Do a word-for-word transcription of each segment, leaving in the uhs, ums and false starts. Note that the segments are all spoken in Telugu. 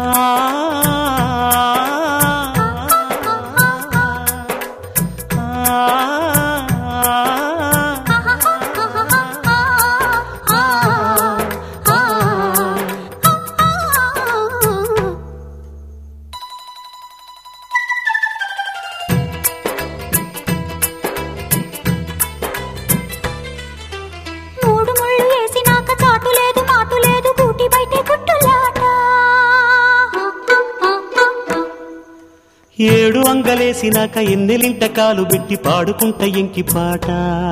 ఏడు అంగలేసినాక ఎన్నెలింట కాలు పెట్టి పాడుకుంట ఎంకి పాట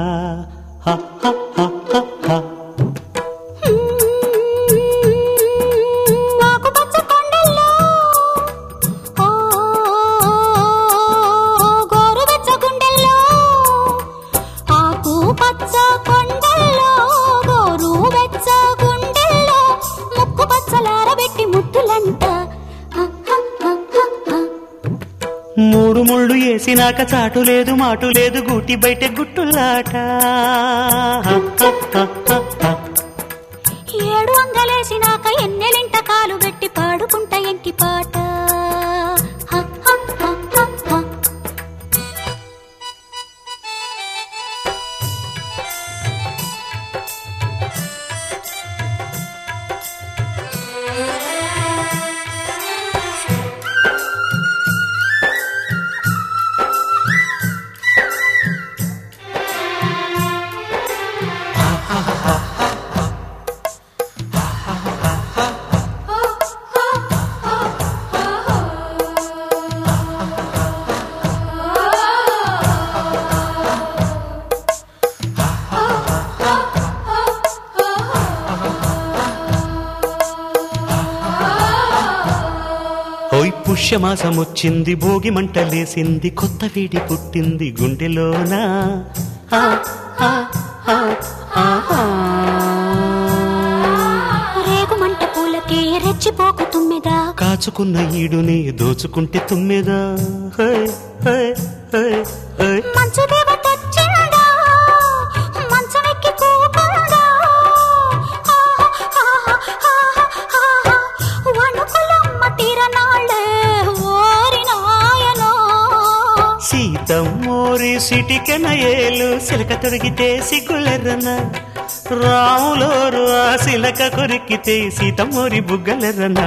మూడు ముళ్ళు వేసినాక చాటు లేదు మాటు లేదు గూటి బయట గుట్టులాట ఏడు అంగలేసినాక ఎన్నెలింట కాలు పెట్టి పాడుకుంట ఎంకి పాట ఓయ్ పుష్యమాసం వచ్చింది భోగి మంటలేసింది కొత్త వేడి పుట్టింది గుండెలోనా రేగు మంట పూలకే రెచ్చిపోకు తుమ్మెదా కాచుకున్న ఈడుని దోచుకుంటే తుమ్మెదా మంచు దేవతొచ్చిందా మంచమెక్కి కూకుందా వణుకులమ్మ తీరనాళ్ళే ఓరి నాయనో సీతమ్మోరి సిటికెన ఏలు సిలక తొడిగితే సిగ్గులెర్రన రాములోరు ఆ సిలక కొరికితే సీతమ్మోరి బుగ్గలెర్రన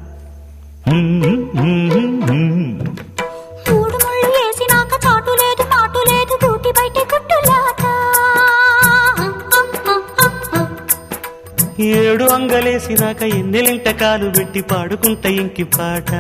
మూడు ముళ్ళు వేసినాక చాటు లేదు మాటు లేదు గూటి బయట గుట్టులాట ఏడు అంగలేసినాక ఎన్నెలింట కాలు పెట్టి పాడుకుంట ఇంకి పాట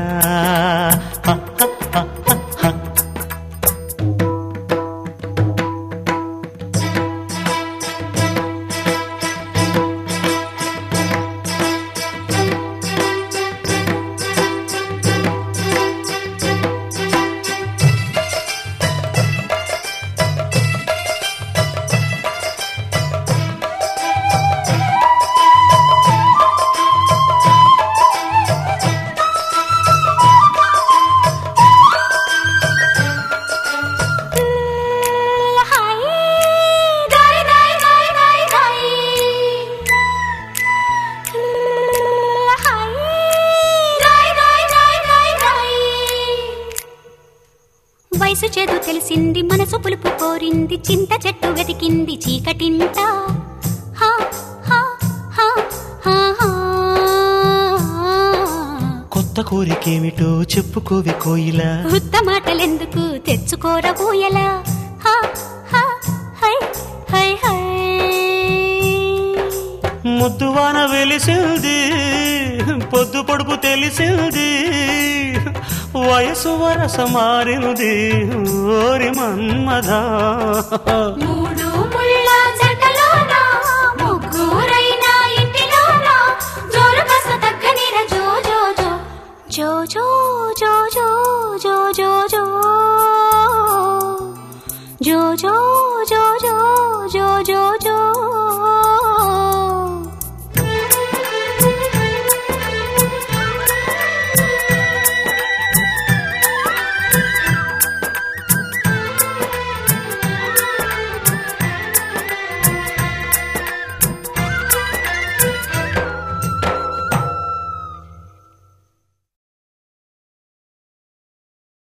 వయసు చేదు తెలిసింది మనసు పులుపు కోరింది చింత చెట్టు వెతికింది చీకటింట కొత్త కోరికేమిటో చెప్పుకోవి కోయిలా ఉత్త మాటలెందుకు తెచ్చుకోర ఊయలా ముద్దువాన వెలిసింది పొద్దు పొడుపు తెలిసింది వయసు వరస మారింది ఓరి మన్మదా